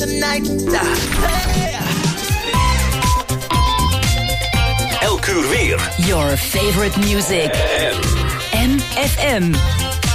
tonight. Hey. Elk uur weer. Your favorite music. MFM.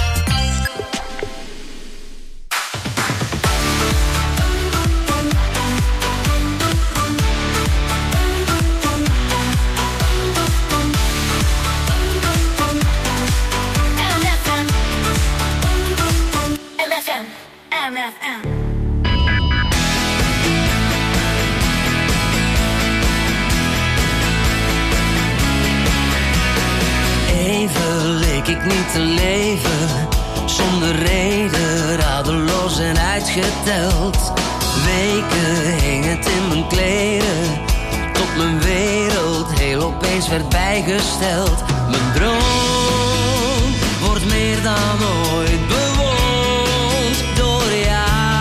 Even leek ik niet te leven, zonder reden, radeloos en uitgeteld. Weken hing het in mijn kleren, tot mijn wereld heel opeens werd bijgesteld. Mijn droom wordt meer dan ooit bewoond door jou.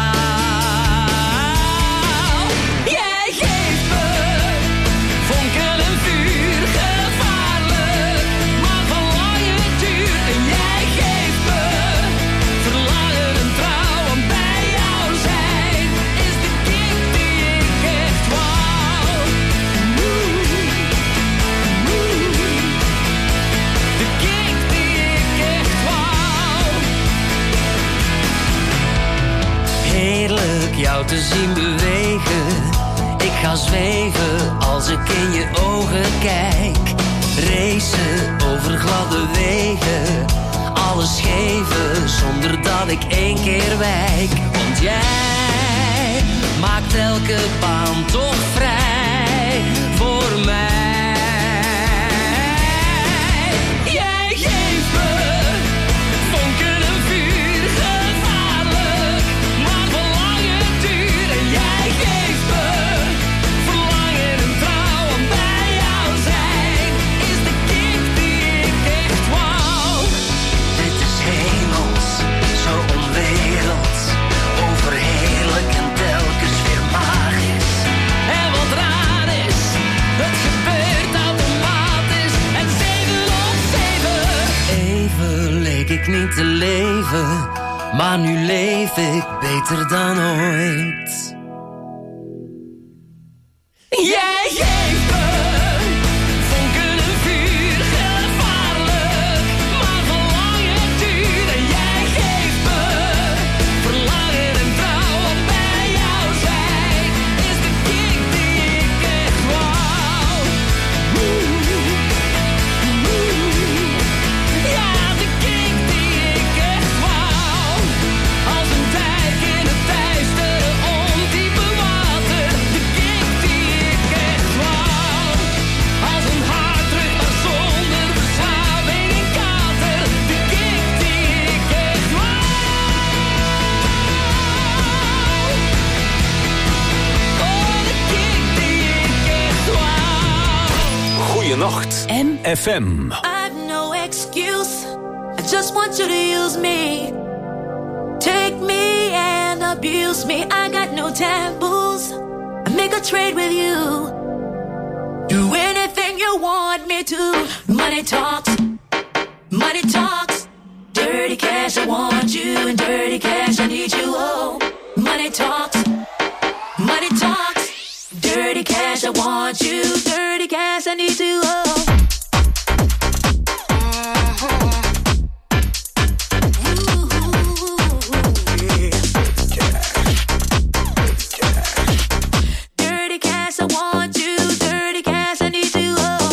Jij geeft me vonken en vuur, gevaarlijk, maar verlangen duurt. En jij geeft me verlangen en trouw, en bij jou zijn is de kick die ik echt wou. De kick die ik echt wou. Heerlijk jou te zien bewegen. Ik ga zweven als ik in je ogen kijk. Racen over gladde wegen. Alles geven zonder dat ik één keer wijk. Want jij maakt elke baan toch vrij voor mij. Jij geeft me vonken en vuur, gevaarlijk, maar verlangen duurt. En jij geeft me verlangen en trouw, en bij jou zijn is de kick die ik echt wou. Dit is hemels, zo onwerelds, overheerlijk en telkens weer magisch. En wat raar is, het gebeurt automatisch. En 7 op 7. Even leek ik niet te leven, maar nu leef ik beter dan ooit. Jij geeft me vonken en vuur, gevaarlijk, maar verlangen duurt. En jij geeft me verlangen en trouw, en bij jou zijn is de kick die ik echt wou. Ja, de kick die ik echt wou. Als een dijk in het duistere, ondiepe water. De kick die ik echt wou. Als een harddruk, maar zonder verslaving en kater. De kick die ik echt wou. Oh, de kick die ik echt wou. Goeienacht. FM. I've no excuse. I just want you to use me. Take me and abuse me. I got no taboos. I make a trade with you. Do anything you want me to. Money talks. Money talks. Dirty cash, I want you. And dirty cash, I need you. Oh, money talks. Money talks. Dirty cash, I want you. Dirty cash, I need you. Oh. Dirty cash, I want you. Dirty cash, I need you. Oh.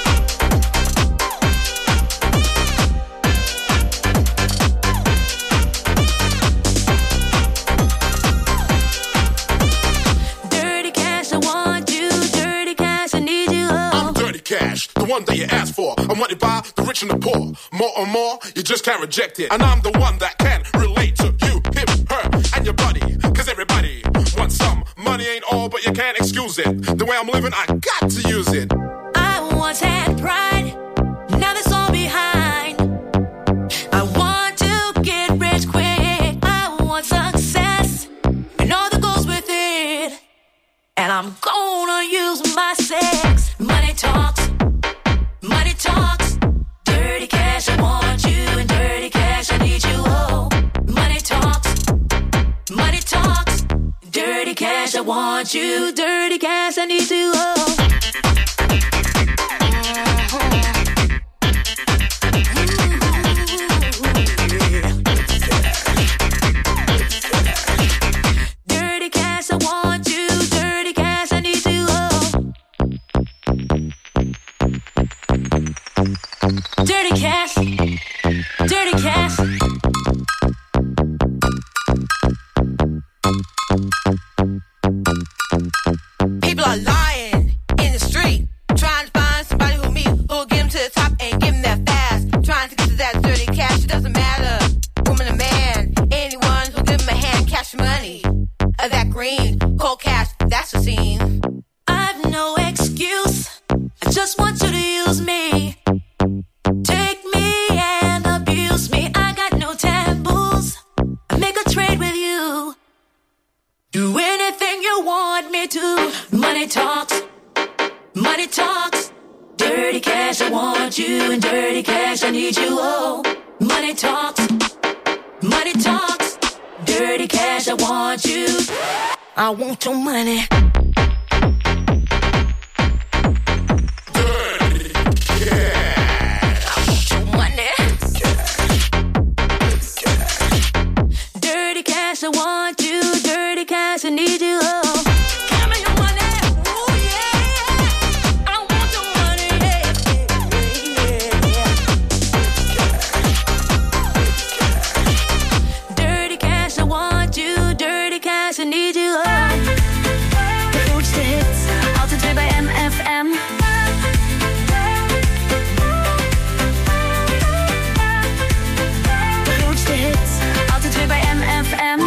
Dirty cash, I want you. Dirty cash, I need you. Oh. I'm dirty cash, the one that you asked for. I'm wanted by the rich and the poor. More and more, you just can't reject it. And I'm the one that can relate to you, him, her, and your buddy. Cause everybody wants some. Money ain't all, but you can't excuse it. The way I'm living, I got to use it. I once had pride, now that's all behind. I want to get rich quick. I want success, and all that goes with it. And I'm gonna use my sex. Money talks. Money talks. Dirty cash, I want you. And dirty cash, I need you. Oh, money talks. Money talks. Dirty cash, I want you. Dirty cash, I need you. Oh. Dirty cash, I want you. Dirty cash, I need you. Oh. Dirty cash, dirty cash. People are lying in the street, trying to find somebody who'll get them to the top and give them that fast. Trying to get to that dirty cash, it doesn't matter, woman or man. Anyone who'll give them a hand, cash money, that green, cold cash, that's the scene. I've no excuse, I just want you to use me. Take me and abuse me, I got no taboos. I make a trade with you. Do anything you want me to. Money talks, money talks. Dirty cash, I want you, and dirty cash, I need you. Oh, money talks, money talks. Dirty cash, I want you. I want your money. I want you, dirty cash, I need you. Oh, give me your money. Ooh, yeah. I want your money. Yeah. Dirty cash, I want you, dirty cash, I need you. Oh. De grootste hits, altijd weer bij MFM. De grootste hits, altijd weer bij MFM.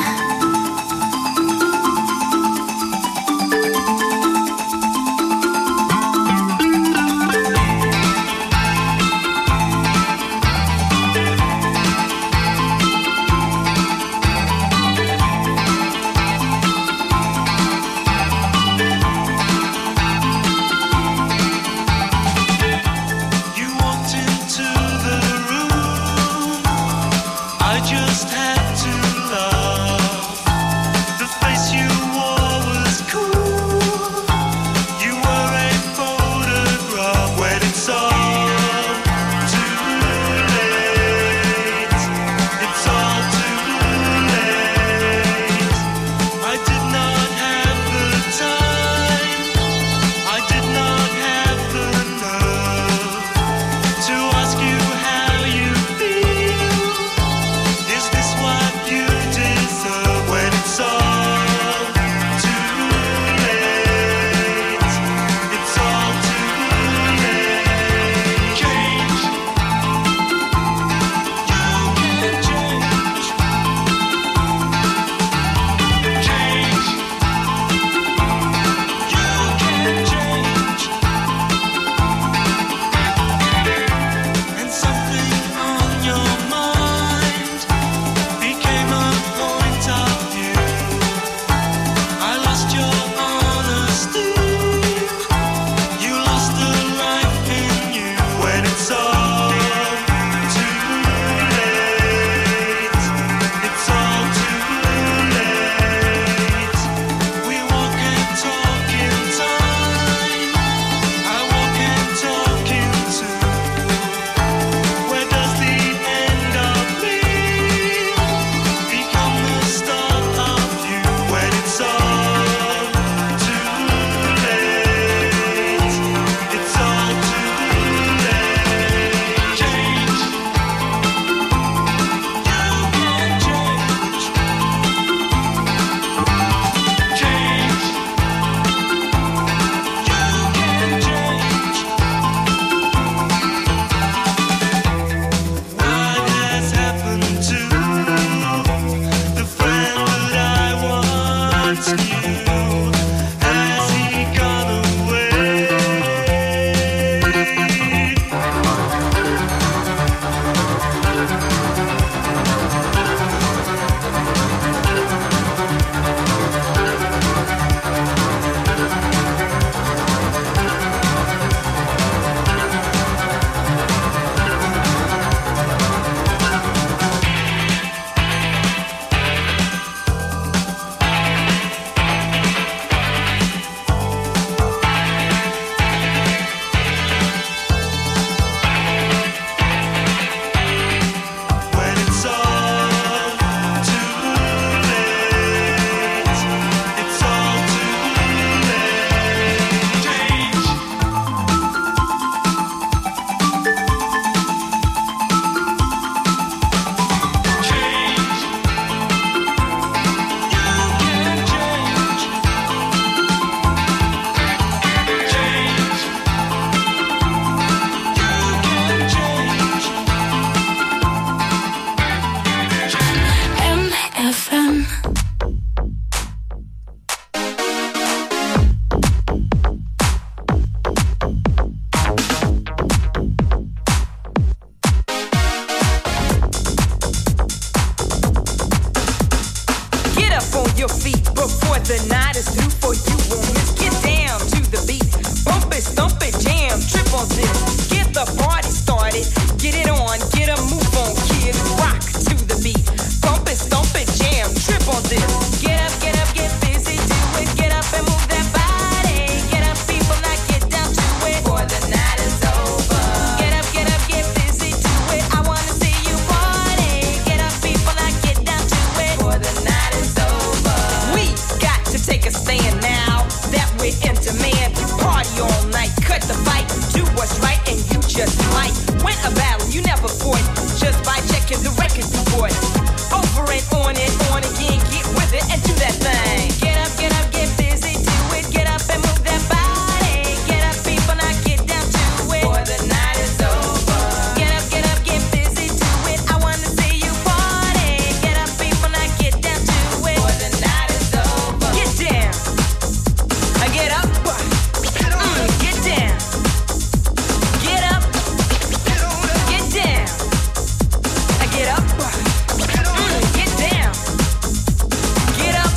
the night is through for you. Let's get down to the beat. Bump it, stomp it, jam, trip on this. Get the party started. Get it on, get a move on, kid. Rock to the beat. Bump it, stomp it, jam, trip on this. Get up, get busy, do it. Get up and move that body. Get up, people, now get down to it. Before the night is over. Get up, get busy, do it. I wanna see you party. Get up, people, now get down to it. Before the night is over. We got to take a stand now that we're in demand. Party all night, cut the fight, do what's right, and you just might win a battle you never fought just by checking the record you bought. Over and on again, get with it and do that thing. Get up, get busy, do it. Get up and move that body. Get up, people, now get down to it. Before the night is over. Get up, get busy, do it. I wanna see you party. Get up, people, now get down to it. Before the night is over. Get down. Get up. Get down. Get up. Get down. Get up. Get down. Get up.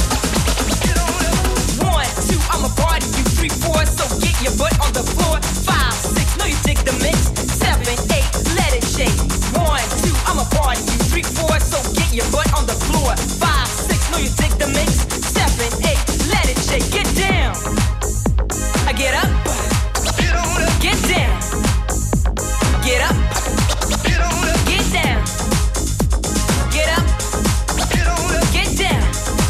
1, 2, I'ma party you. 3, 4, so get your butt on the floor. 5, 6, know you dig the mix. 7, 8, let it shake. 1, 2, I'ma party you. 3, 4, so get your butt on the floor. 5, 6, know you dig the mix. 7, 8, let it shake. Get down. Get up. Get down. Get up. Get down. Get up. Get down.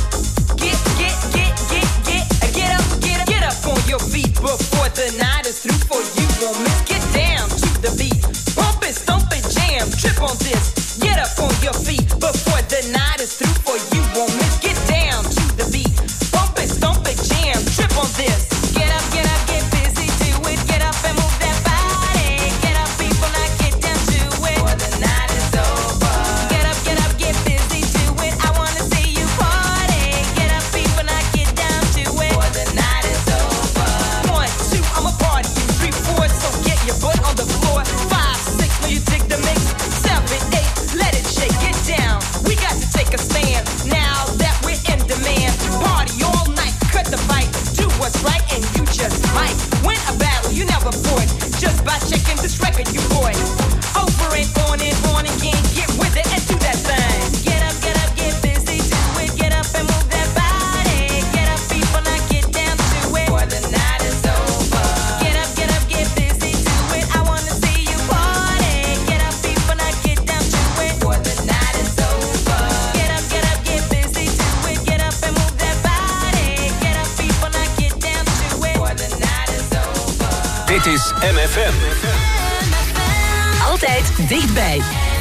Get up on your feet before the night is through for you. Won't miss. Get down to the beat. Bump it, stomp it, jam, trip on this. Get up on your feet before the night is through for you. Won't miss. Get down to the beat. Bump it, stomp it, jam, trip on this. Get up, get busy, do it. Get up and move that body. Get up, people, now get down to it. Before the night is over. Get up, get busy, do it. I wanna see you party. Get up, people, now get down to it. Before the night is over. 1, 2, I'ma party you. 3, 4, so get your butt on the floor. 5, 6, know you dig the mix. 7, 8, let it shake. Get down. We got to take a stand now that we're in demand. Party all night, cut the fight, do what's right, and you just might win a battle you never fought just by checking this record you bought. Over and on again, get with it and do that thing. Get up, get busy, do it. Get up and move that body. Get up, people, now get down to it. Before the night is over. Get up, get busy, do it. I wanna see you party. Get up, people, now get down to it. Before the night is over. Get up, get busy, do it. Get up and move that body. Get up, people, now get down to it. Before the night is over. Dit is MFM. Altijd dichtbij.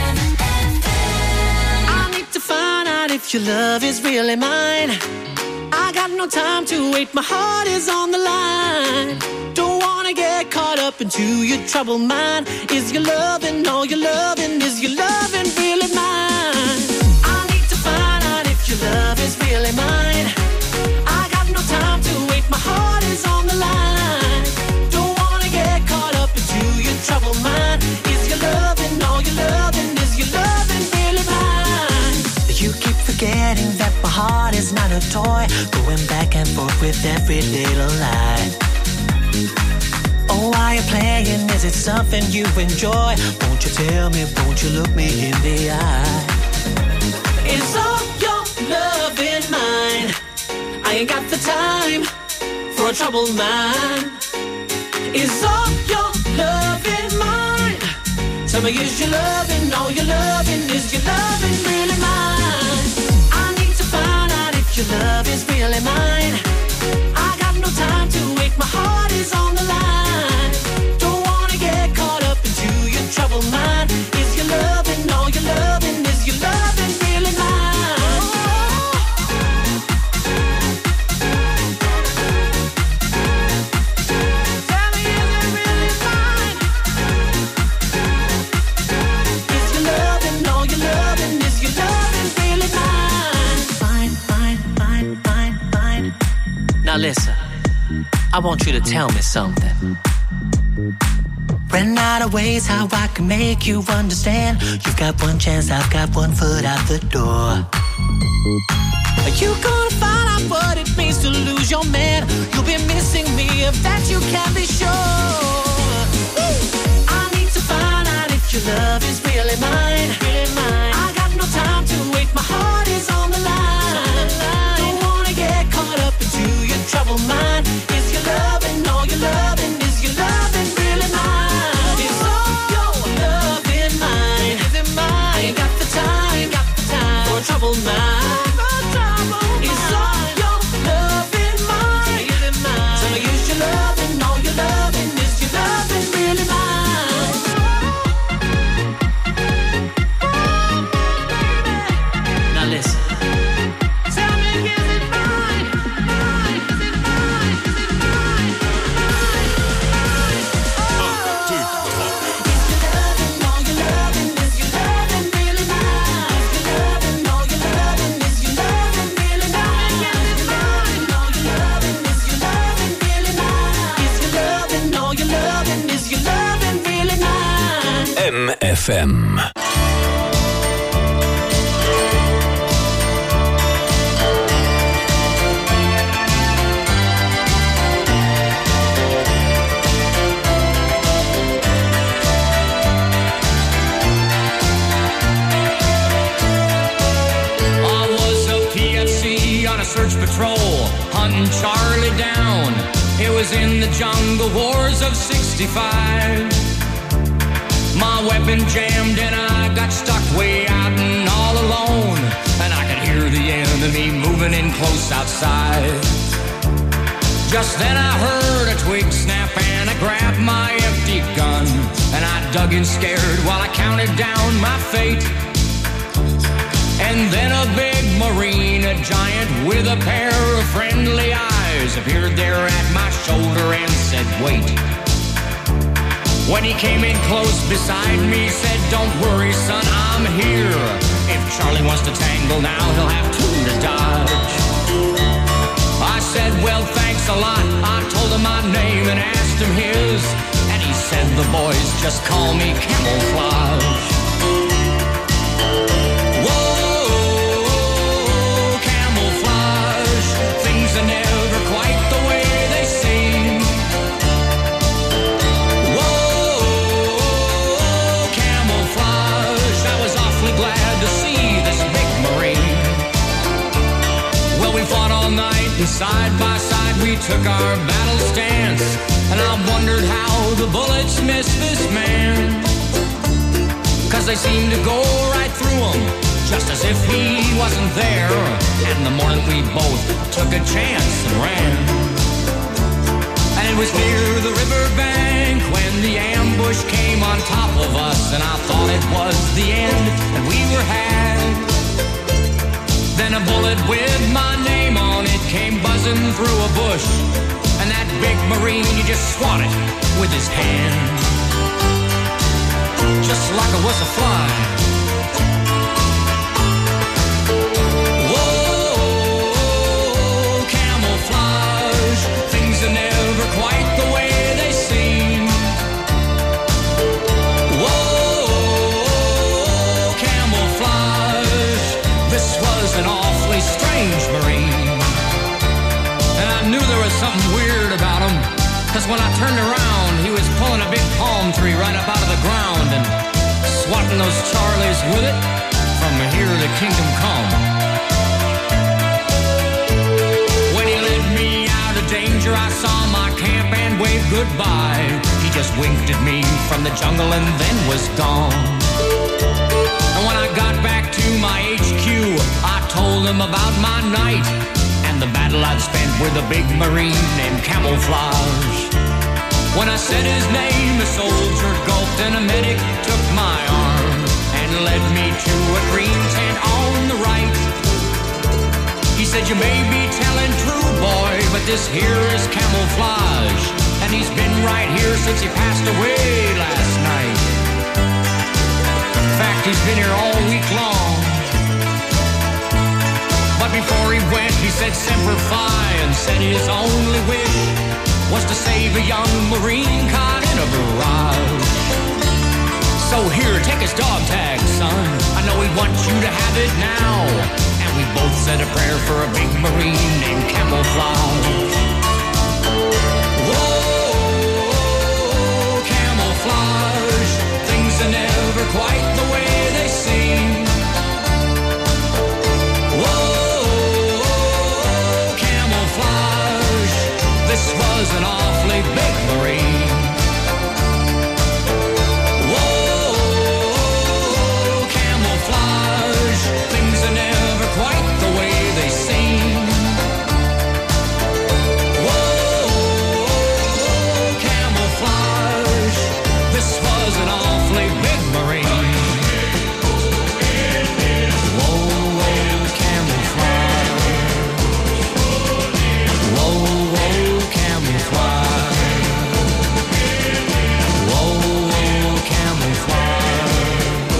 I need to find out if your love is really mine. I got no time to wait, my heart is on the line. Don't wanna get caught up into your troubled mind. Is your loving all your loving? Is your loving really mine? I need to find out if your love is really mine. I got no time to wait, my heart is on the line. Don't wanna get caught up into your troubled mind. Is your loving all your loving? Is your loving really mine? You keep forgetting that my heart is not a toy, going back and forth with every little lie. Oh, why you playing? Is it something you enjoy? Won't you tell me, won't you look me in the eye? Is all your love in mine? I ain't got the time for a troubled mind. Is all your love in mine? Tell me, is your loving all your loving? Is your loving really mine? I need to find out if your love is really mine. I got no time to wait, my heart is on the line. Don't wanna get caught up into your troubled mind. Is your loving all your loving? Is your loving really mine? Tell me, is it really mine? Is your loving all your loving? Is your loving really mine? Fine, fine, fine, fine, fine. Now listen, I want you to tell me something. Ran out of ways how I can make you understand. You've got one chance, I've got one foot out the door. You gonna find out what it means to lose your man. You'll be missing me, of that you can be sure. I need to find out if your love is really mine. I got no time to wait, my heart is on the line. Don't wanna get caught up into your troubled mind. Is your loving all your loving? Is your loving really mine? Is all your loving mine? Is it mine? Ain't got the time for a troubled mind. FM. Search patrol, hunting Charlie down. It was in the jungle wars of 65. My weapon jammed and I got stuck way out and all alone. And I could hear the enemy moving in close outside. Just then I heard a twig snap and I grabbed my empty gun. And I dug in scared while I counted down my fate. And then a big Marine, a giant with a pair of friendly eyes, appeared there at my shoulder and said, wait. When he came in close beside me, said, don't worry, son, I'm here. If Charlie wants to tangle now, he'll have two to dodge. I said, well, thanks a lot. I told him my name and asked him his. And he said, the boys just call me Camouflage. Things are never quite the way they seem. Whoa, Camouflage, I was awfully glad to see this big Marine. Well, we fought all night and side by side we took our battle stance. And I wondered how the bullets missed this man. 'Cause they seemed to go right through him, just as if he wasn't there. And the morning we both took a chance and ran. And it was near the riverbank when the ambush came on top of us. And I thought it was the end and we were had. Then a bullet with my name on it came buzzing through a bush. And that big Marine, he just swatted with his hand, just like it was a fly. Things are never quite the way they seem. Whoa, Camouflage, this was an awfully strange Marine. And I knew there was something weird about him, 'cause when I turned around, he was pulling a big palm tree right up out of the ground and swatting those Charlies with it from here to Kingdom Come. Danger, I saw my camp and waved goodbye. He just winked at me from the jungle and then was gone. And when I got back to my HQ, I told him about my night and the battle I'd spent with a big Marine named Camouflage. When I said his name, a soldier gulped and a medic took my arm and led me to a green tent on the right. He said, you may be telling true, boy, but this here is Camouflage. And he's been right here since he passed away last night. In fact, he's been here all week long. But before he went, he said Semper Fi and said his only wish was to save a young Marine caught in a barrage. So here, take his dog tag, son. I know he wants you to have it now. And we we both said a prayer for a big marine named Camouflage. Whoa, camouflage, things are never quite the way they seem. Whoa, camouflage, this was an awfully big marine. Quite the way they seem. Whoa, camouflage, this was an awfully big marine. Whoa, camouflage. Whoa, camouflage. Whoa, camouflage.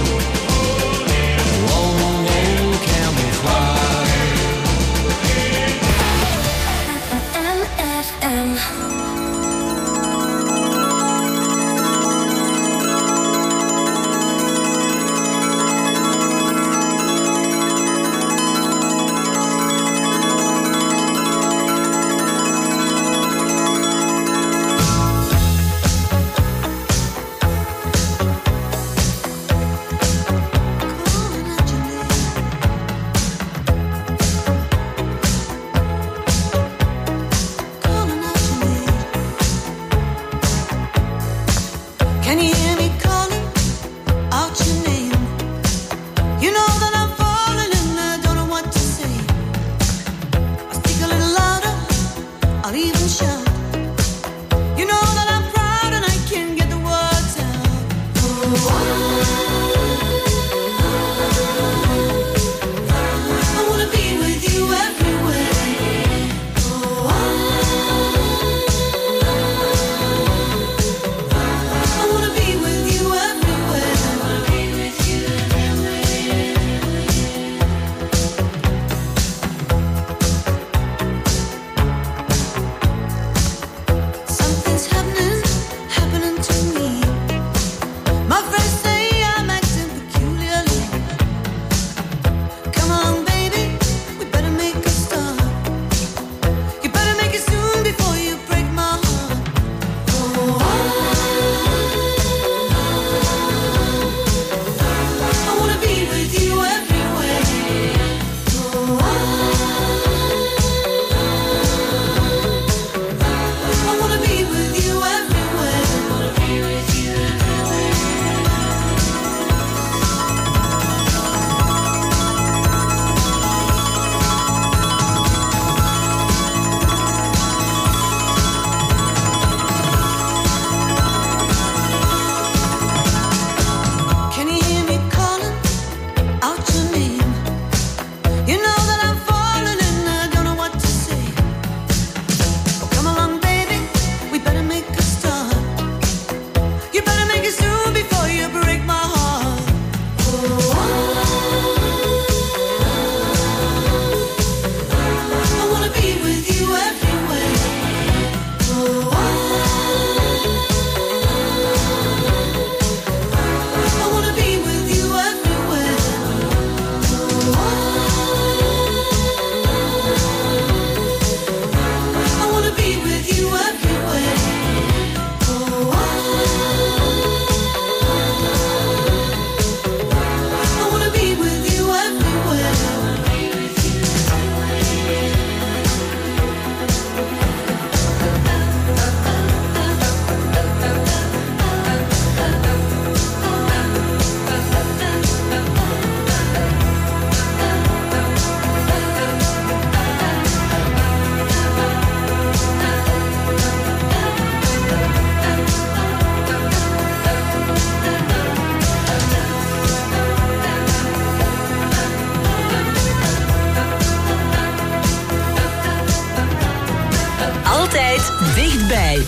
Dichtbij.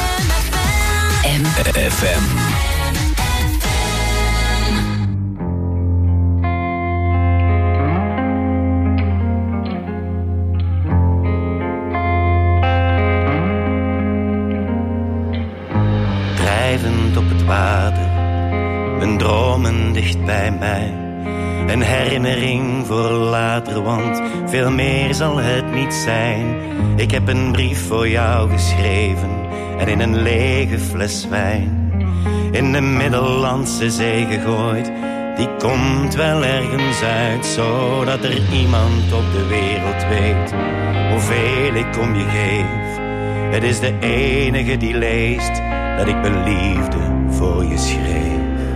FM. Drijvend op het water, mijn dromen dicht bij mij. Een herinnering voor later, want veel meer zal het niet zijn. Ik heb een brief voor jou geschreven en in een lege fles wijn in de Middellandse Zee gegooid. Die komt wel ergens uit, zodat er iemand op de wereld weet hoeveel ik om je geef. Het is de enige die leest dat ik mijn liefde voor je schreef.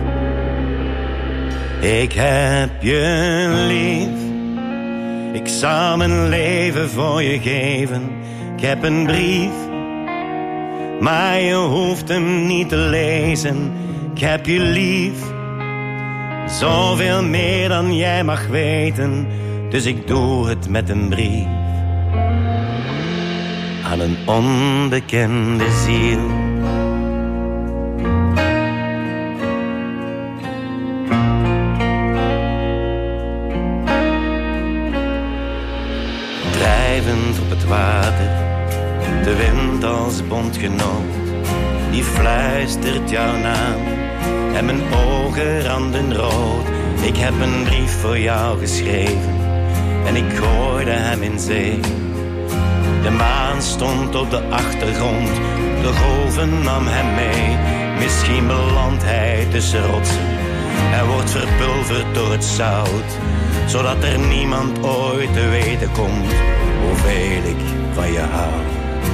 Ik heb je lief, ik zou mijn leven voor je geven. Ik heb een brief, maar je hoeft hem niet te lezen. Ik heb je lief, zoveel meer dan jij mag weten. Dus ik doe het met een brief aan een onbekende ziel. Drijvend op het water, de wind als bondgenoot, die fluistert jouw naam en mijn ogen randen rood. Ik heb een brief voor jou geschreven en ik gooide hem in zee. De maan stond op de achtergrond, de golven nam hem mee. Misschien belandt hij tussen rotsen en wordt verpulverd door het zout, zodat er niemand ooit te weten komt hoeveel ik van je hou.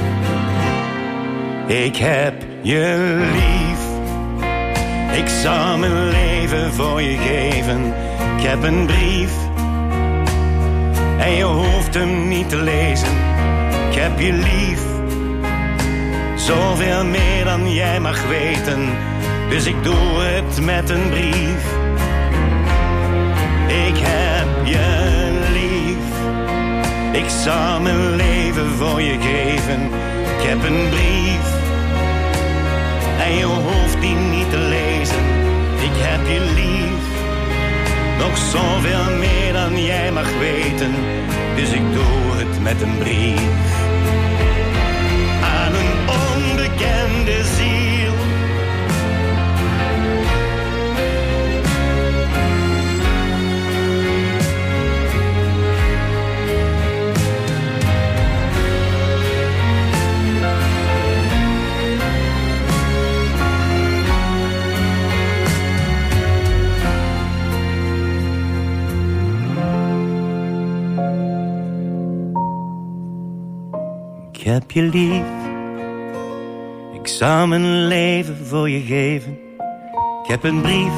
Ik heb je lief, ik zou mijn leven voor je geven. Ik heb een brief en je hoeft hem niet te lezen. Ik heb je lief, zoveel meer dan jij mag weten. Dus ik doe het met een brief. Ik heb je lief, ik zou mijn leven voor je geven. Ik heb een brief en je hoeft die niet te lezen. Ik heb je lief, nog zoveel meer dan jij mag weten. Dus ik doe het met een brief aan een onbekende ziel. Ik heb je lief, ik zou mijn leven voor je geven. Ik heb een brief,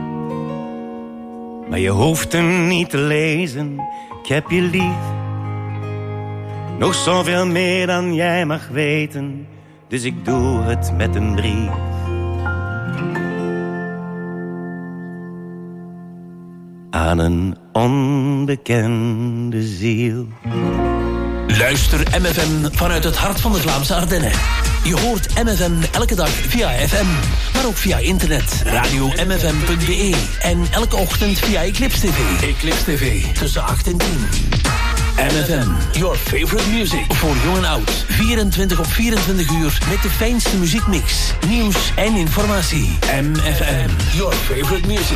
maar je hoeft hem niet te lezen. Ik heb je lief, nog zoveel meer dan jij mag weten. Dus ik doe het met een brief aan een onbekende ziel. Luister MFM vanuit het hart van de Vlaamse Ardennen. Je hoort MFM elke dag via FM, maar ook via internet. Radio-mfm.be en elke ochtend via Eclipse TV. Eclipse TV, tussen 8 en 10. MFM, your favorite music. Voor jong en oud. 24 op 24 uur met de fijnste muziekmix, nieuws en informatie. MFM, your favorite music.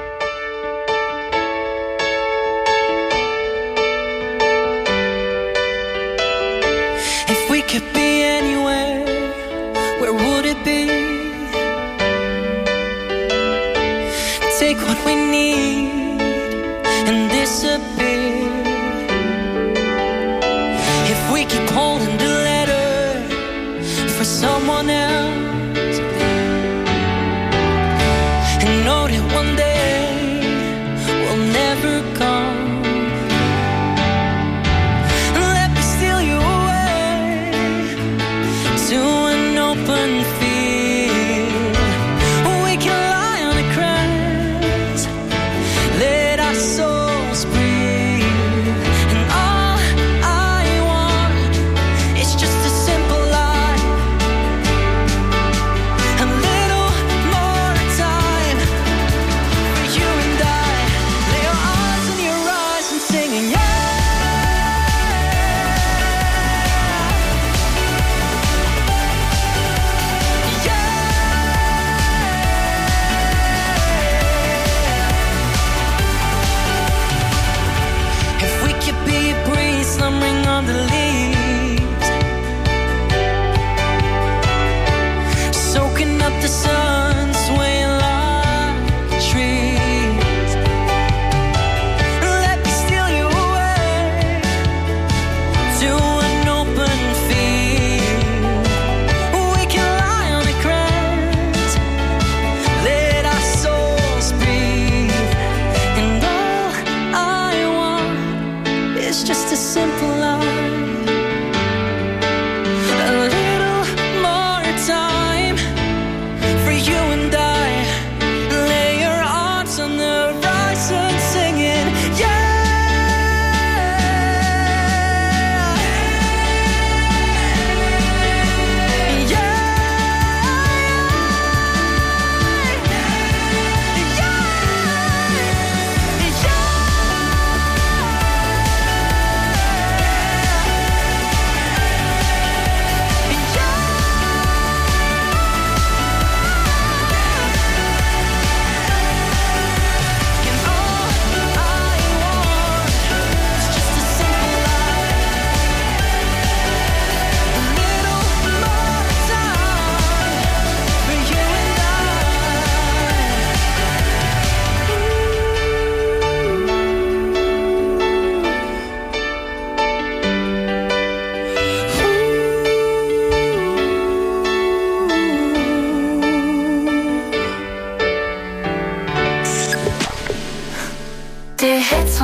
Could be anywhere, where would it be? Take what we need and disappear. If we keep holding the letter for someone else, and know that one day will never come. To an open field, we can lie on the grass, let our souls breathe. And all I want is just a simple life,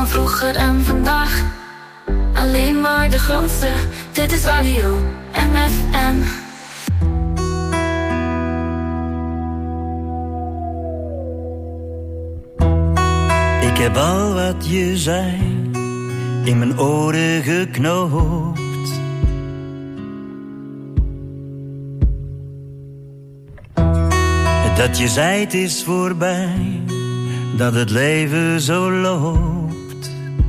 van vroeger en vandaag. Alleen maar de grootste, dit is Radio MFM. Ik heb al wat je zei in mijn oren geknoopt. Dat je zei het is voorbij, dat het leven zo loopt.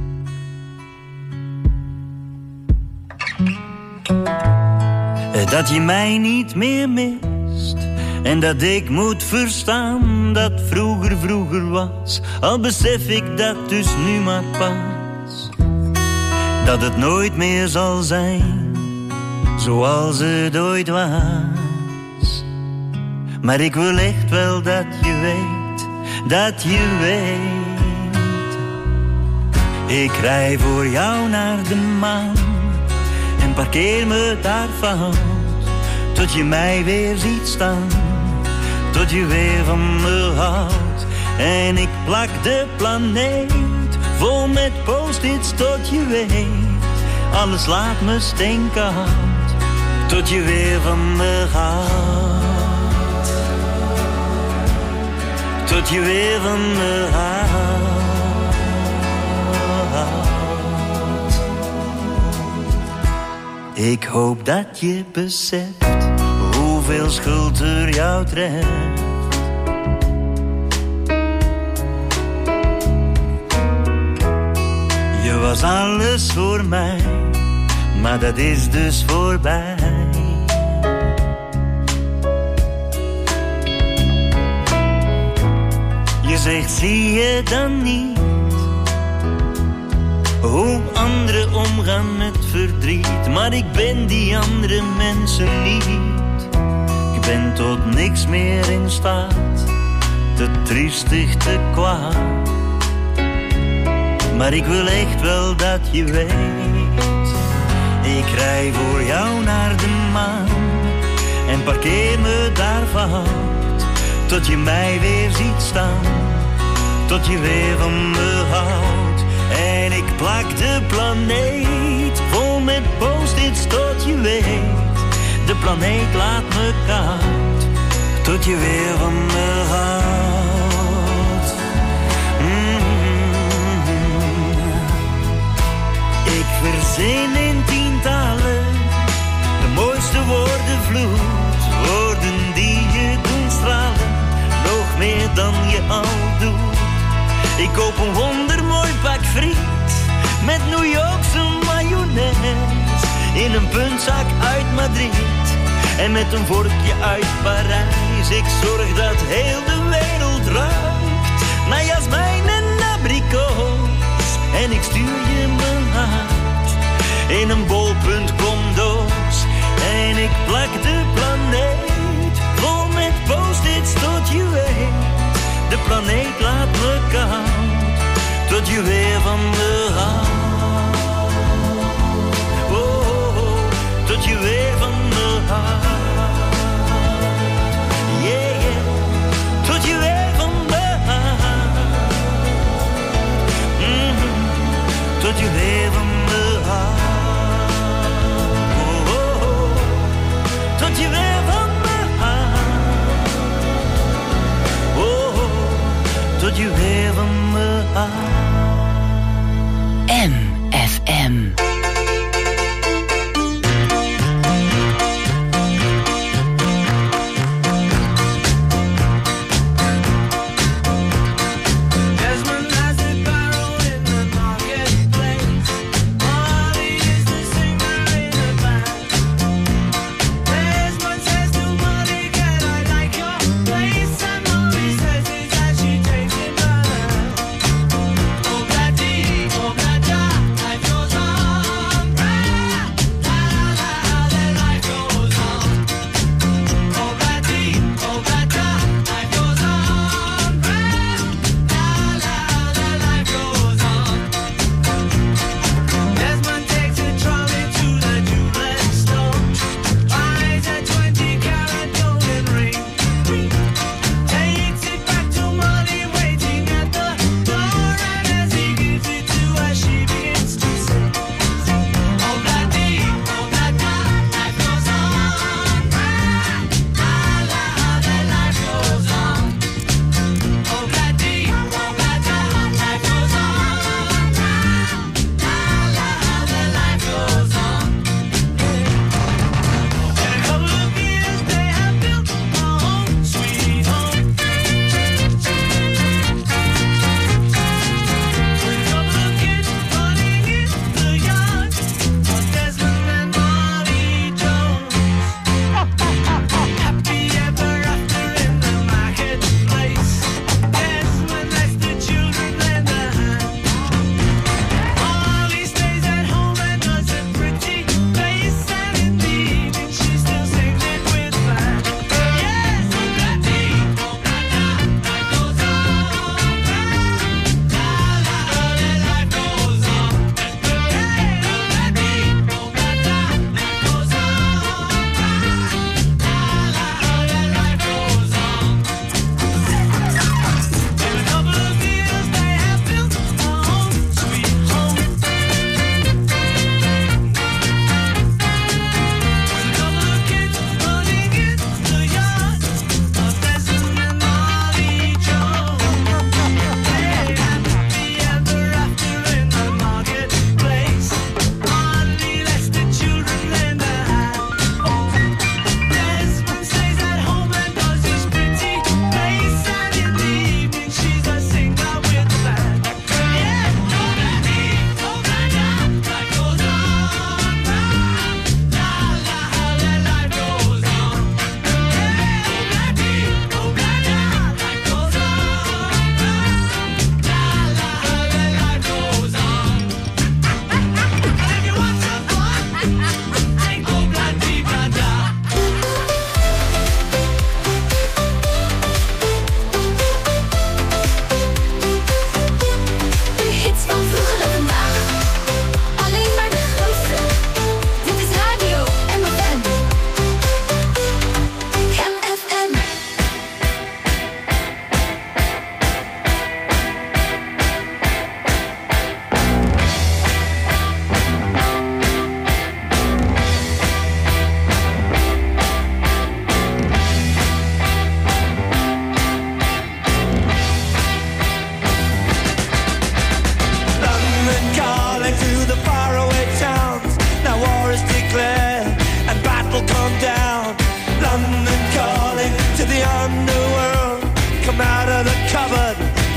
Dat je mij niet meer mist en dat ik moet verstaan dat vroeger was. Al besef ik dat dus nu maar pas, dat het nooit meer zal zijn zoals het ooit was. Maar ik wil echt wel dat je weet, dat je weet. Ik rij voor jou naar de maan en parkeer me daar fout, tot je mij weer ziet staan, tot je weer van me houdt. En ik plak de planeet vol met post-its tot je weet, alles laat me steenkoud, tot je weer van me houdt. Tot je weer van me houdt. Ik hoop dat je beseft hoeveel schuld er jou treft. Je was alles voor mij, maar dat is dus voorbij. Je zegt, zie je dan niet hoe anderen omgaan met verdriet? Maar ik ben die andere mensen niet. Ik ben tot niks meer in staat, te triestig, te kwaad. Maar ik wil echt wel dat je weet, ik rij voor jou naar de maan en parkeer me daar fout, tot je mij weer ziet staan, tot je weer van me houdt. En ik plak de planeet vol met post-its tot je weet, de planeet laat me koud, tot je weer van me houdt. Ik verzin in tientallen de mooiste woorden vloed, woorden die je doen stralen, nog meer dan je al doet. Ik koop een wondermooi pak friet met New Yorkse mayonaise in een puntzak uit Madrid en met een vorkje uit Parijs. Ik zorg dat heel de wereld ruikt naar jasmijn en abrikoos en ik stuur je mijn hart in een bol.com-doos. En ik plak de planeet vol met post-its tot je weet, de planeet laat me koud, tot je weer van me houdt. Oh, oh, oh, tot je weer van me houdt. Yeah, yeah, tot je weer van me houdt. Tot je weer van me houdt. Oh, oh, oh, tot je weer van me houdt. Oh, oh, tot je weer van me houdt. MFM.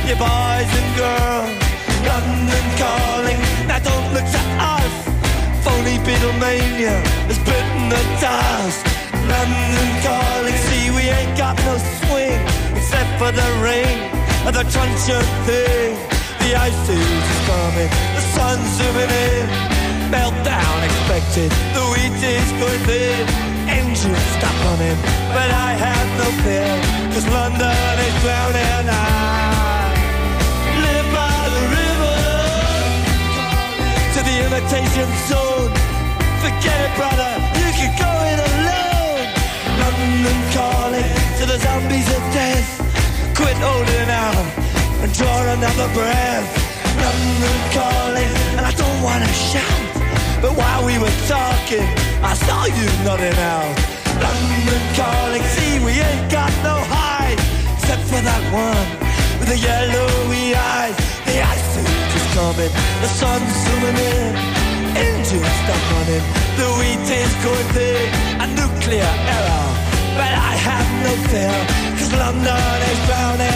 you boys and girls. London calling, now don't look to us. Phony Beatlemania has bitten the dust. London calling, see we ain't got no swing except for the ring of the truncheon thing. The ice age is coming, the sun's zooming in. Meltdown expected, the wheat is going thin. Engines stop running, but I have no fear, 'cause London is drowning. I live by the river, to the imitation zone. Forget it, brother, you can go it alone. London calling to the zombies of death. Quit holding out and draw another breath. London calling, and I don't want to shout, but while we were talking, I saw you nodding out. London calling, see we ain't got no hide, except for that one with the yellowy eyes. The ice age is coming, the sun's zooming in. Engines stop running, the wheat is going thin. A nuclear error, but I have no fear, 'cause London is drowning.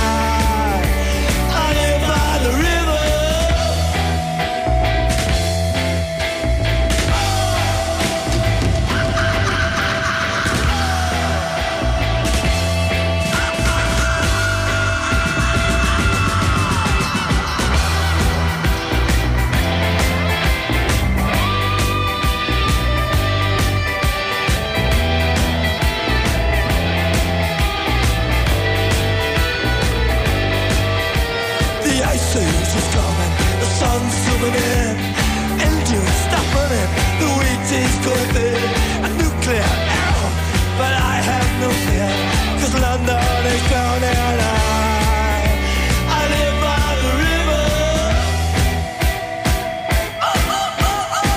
I live by the river. Engines stop running, the wheat is going thin. A nuclear error, but I have no fear, 'cause London is drowning. I live by the river. Oh, oh, oh, oh.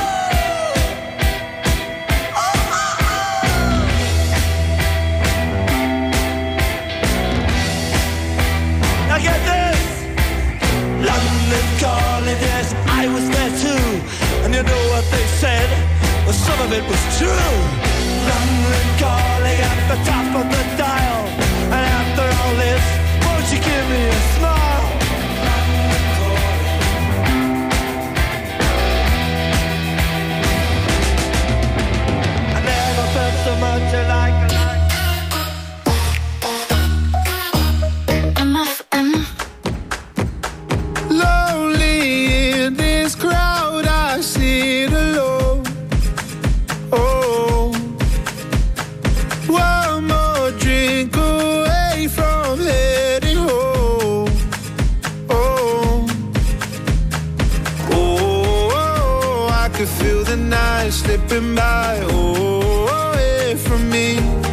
Oh, oh, oh. Now get this. London calling, yes, I was there too. And you know what they said? Well, some of it was true. London calling at the top of the dial. And after all this, won't you give me a smile? London calling. I never felt so much like slipping by, away from me.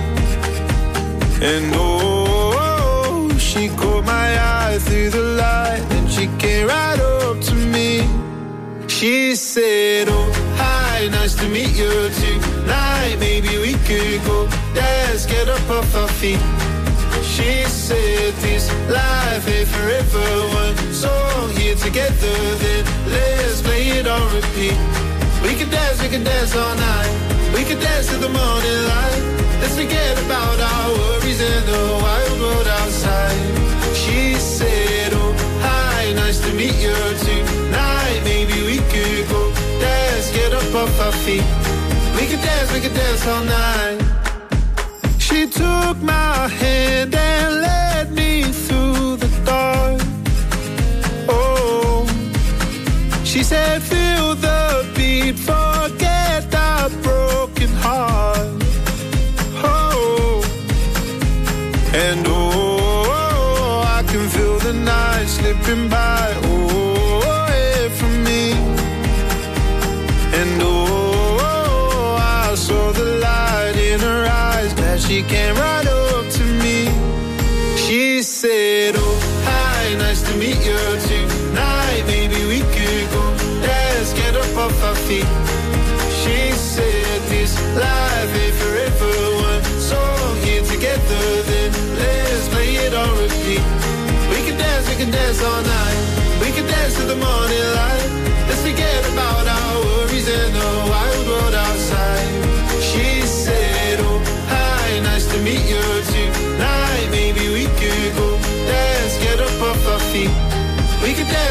And she caught my eye through the light, and she came right up to me. She said, oh, hi, nice to meet you tonight. Maybe we could go dance, get up off our feet. She said, this life ain't forever. One song here together, then let's play it on repeat. We can dance all night. We can dance till the morning light. Let's forget about our worries in the wild world outside. She said, oh, hi, nice to meet you tonight. Maybe we could go dance, get up off our feet. We can dance all night. She took my hand and led me through the dark. Oh, she said, feel the beat, forget our broken heart. Oh, and I can feel the night slipping by, away from me. And I saw the light in her eyes, glad she came right up to me. She said, oh, hi, nice to meet you tonight. Maybe we could go dance, get up off our feet. She said, this life ain't forever. One song here together, then let's play it on repeat. We can dance all night. We can dance till the morning light. Let's forget about our worries and the wild world outside. She said, oh, hi, nice to meet you tonight. Maybe we could go dance, get up off our feet.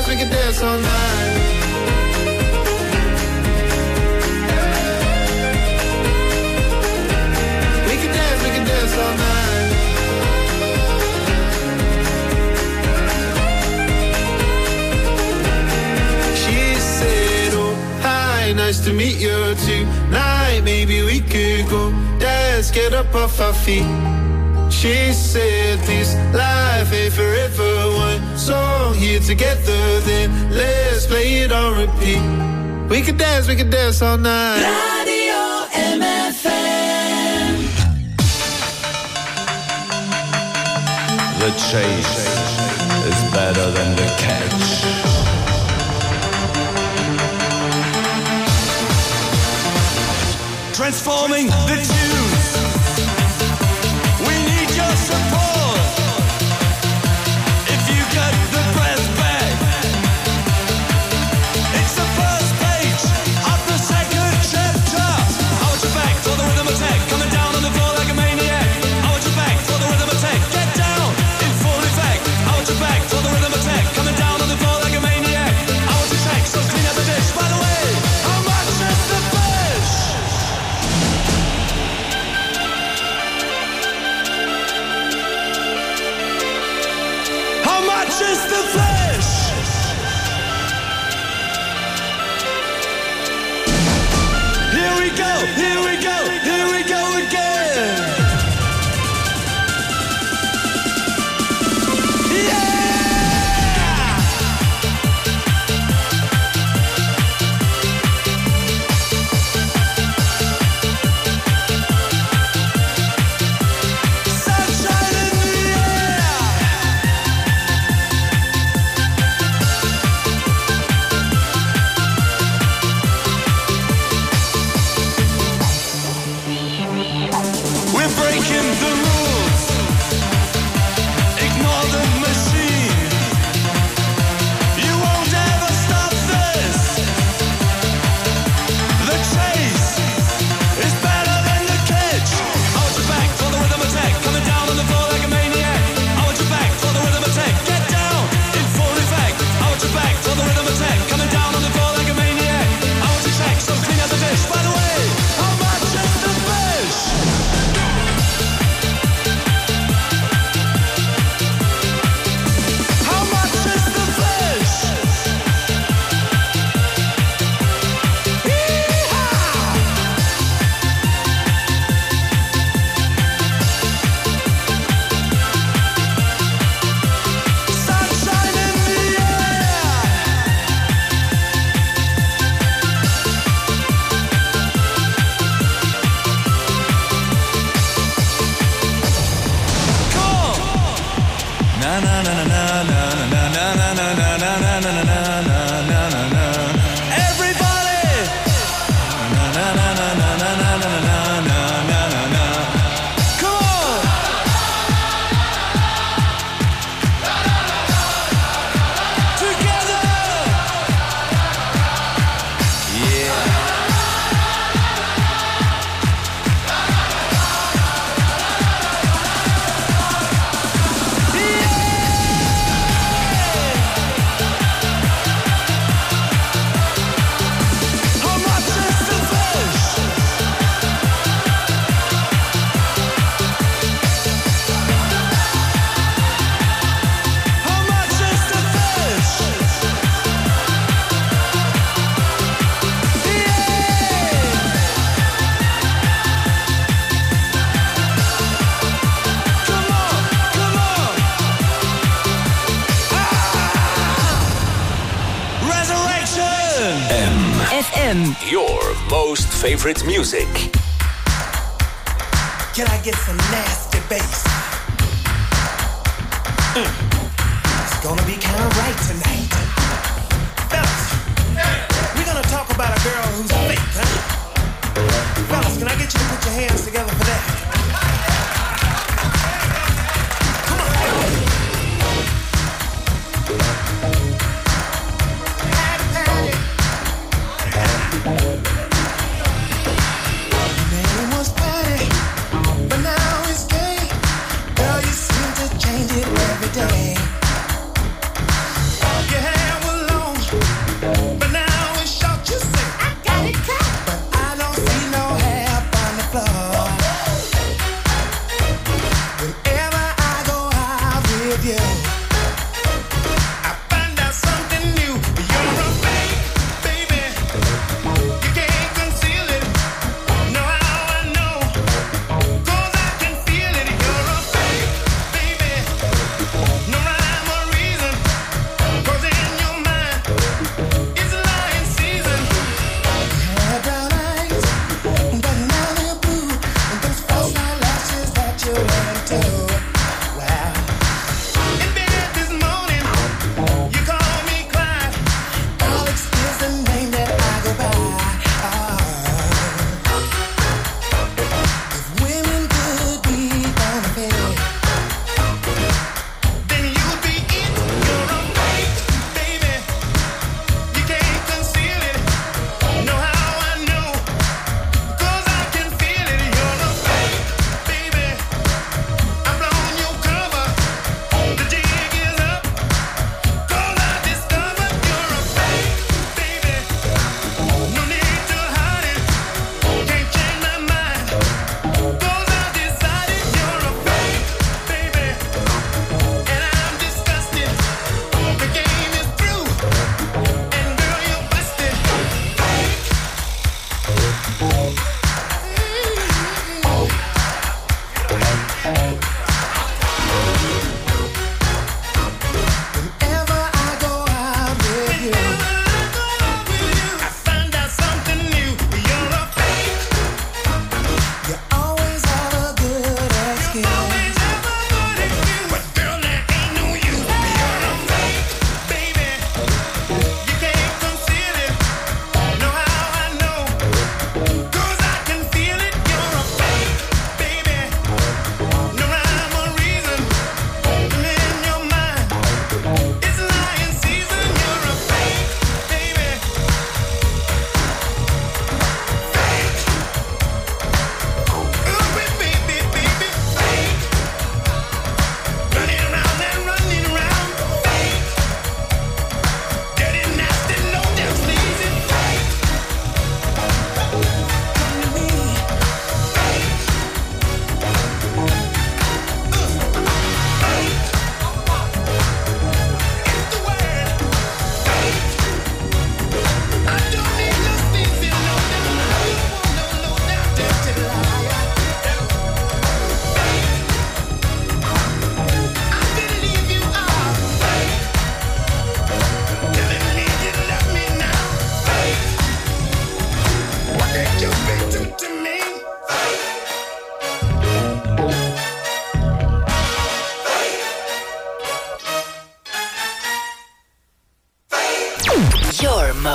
we can dance all night. We can dance all night. She said, oh, hi, nice to meet you tonight. Maybe we could go dance, get up off our feet. She said this life ain't forever. One song here together, then let's play it on repeat. We could dance all night. Radio MFM. The chase is better than the catch. Transforming the tunes. We need your support. If you got the breath back, it's the first page of the second chapter. I want you back for the rhythm attack, coming down on the floor like a maniac. I want you back for the rhythm attack, get down in full effect. I want you back for the rhythm attack, coming down on the floor like a maniac. I want you back, so clean up the dish. By the way, how much is the fish? How much is the fish? Here we go, here we go, here we go again. Sunshine in the air. We're breaking the rules. Ignore the machine. You won't ever stop this. The chase is better than the catch. I want you back for the rhythm attack, coming down on the floor like a maniac. I want you back for the rhythm attack, get down in full effect. I want you back for the rhythm attack, coming down on the floor like a maniac. I want you back, so clean out the dish. By the way, how much is the fish? How much is the fish? Sunshine in the air. Come on. Na na na na na na na na na na na na na na na na na. Everybody. Na na na na na na na na na na na na. Come on. Together. Yeah. How much is the fish? How much is the fish? Come on, come on. Resurrection. FM. Your most favorite music. Can I get some nasty bass? It's gonna be kind of right tonight. Fellas, we're gonna talk about a girl who's fake, huh? Fellas, can I get you to put your hands together for that? Come on. Your name was Patty, but now it's gay. Girl, you seem to change it every day. Your hair was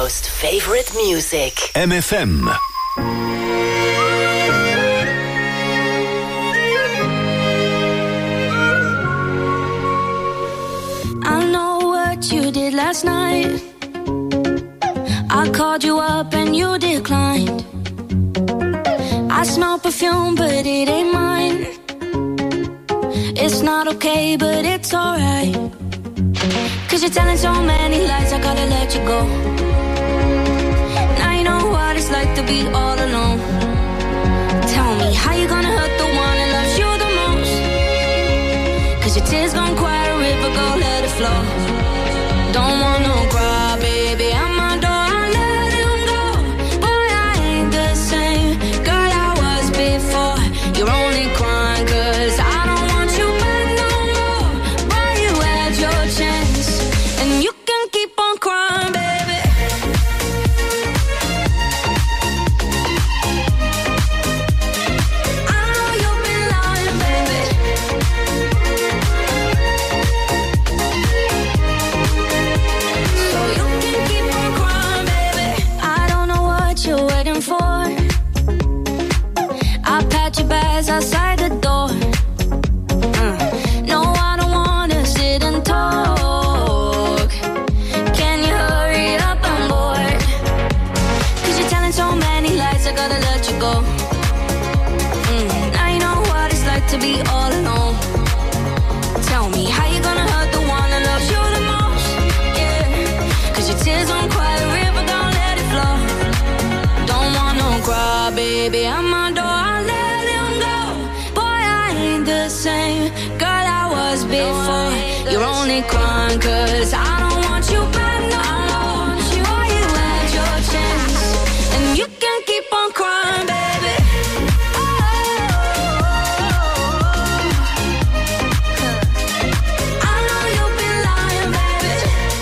most favorite music. MFM. I know what you did last night. I called you up and you declined. I smell perfume, but it ain't mine. It's not okay, but it's alright. 'Cause you're telling so many lies, I gotta let you go. Now you know what it's like to be all alone. Tell me, how you gonna hurt the one that loves you the most? 'Cause your tears gon' quiet a river, go let it flow. Don't want no cry, baby, I'm my door, I let him go. Boy, I ain't the same girl I was before. You're only crying 'cause I don't want you back no more. Boy, you had your chance, and you can keep on crying, baby. I know you've been lying, baby. So you can keep on crying, baby. I don't know what you're waiting for. I'll pat your bags outside the door. No, I don't wanna sit and talk. Can you hurry up, I'm bored. 'Cause you're telling so many lies, I gotta let you go. Now you know what it's like to be all alone. Tell me, how you gonna hurt the one that loves you the most? Yeah, 'cause your tears don't quiet a river, don't let it flow. Don't want no cry, baby, I'm my door, I let him go. Boy, I ain't the same girl I was before. You're only crying 'cause I don't want you back no more. Boy, you had your chance, and you can keep on crying, baby. I know you've been lying, baby.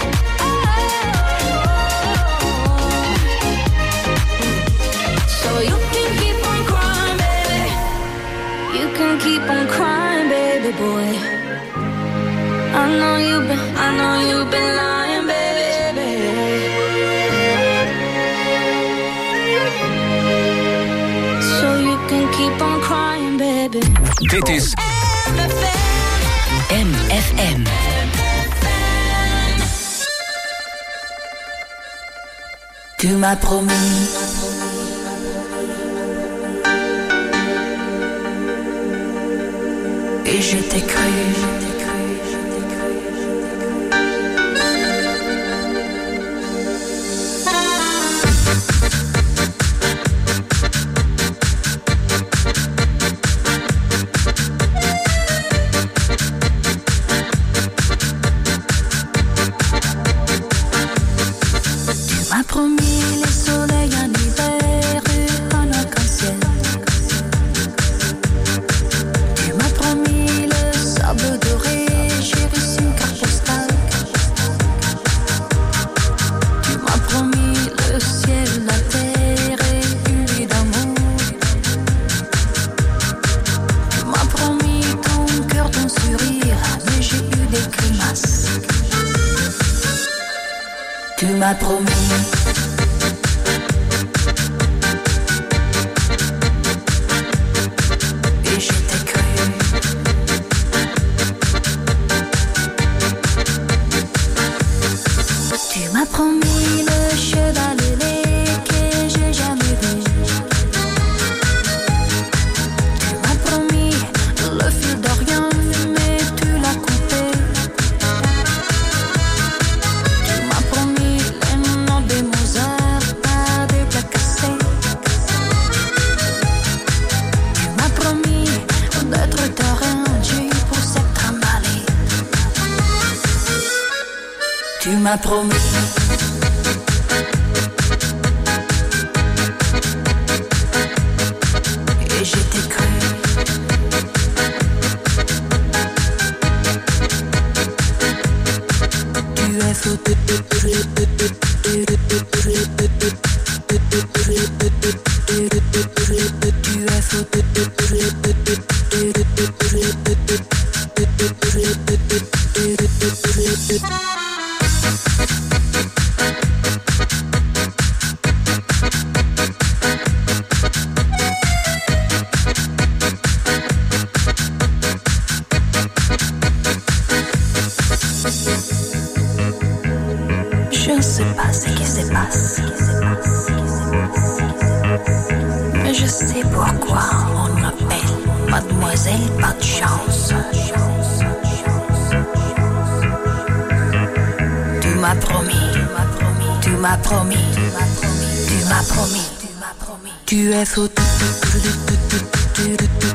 So you can keep on crying, baby. You can keep on crying, baby boy. I know you've been lying, baby. So you can keep on crying, baby. Dit is MFM. Tu m'as promis et je t'ai cru. Tu m'as promis les soleils en hiver et un arc-en-ciel. Tu m'as promis le sable doré, j'ai reçu une carte postale. Tu m'as promis le ciel, la terre et une vie d'amour. Tu m'as promis ton cœur, ton sourire, mais j'ai eu des grimaces. Tu m'as promis et je t'ai cru. Tu m'as promis le cheval ailé que j'ai jamais vu. Tu m'as promis le fil d'Orient, mais tu l'as coupé. Tu m'as promis les noms de Mozart, pas des plats cassés. Tu m'as promis d'être ta reine pour cette emballée. Tu m'as promis et je t'ai cru. Tu es fou. Tu es fou. m'appelle Mademoiselle pas de chance. Tu m'as promis, tu m'as promis, tu m'as promis, tu es fou.